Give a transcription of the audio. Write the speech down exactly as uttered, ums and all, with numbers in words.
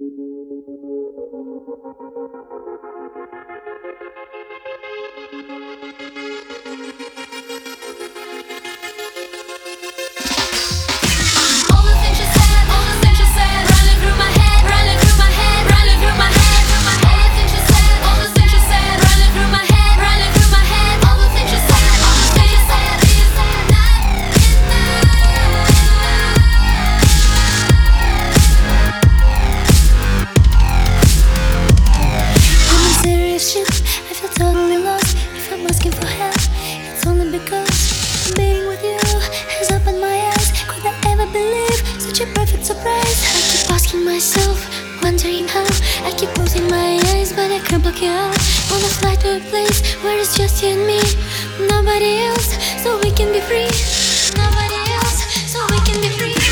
I feel totally lost if I'm asking for help. It's only because being with you has opened my eyes. Could I ever believe such a perfect surprise? I keep asking myself, wondering how. I keep closing my eyes, but I can't block you out. Wanna fly to a place where it's just you and me, nobody else, so we can be free. Nobody else, so we can be free.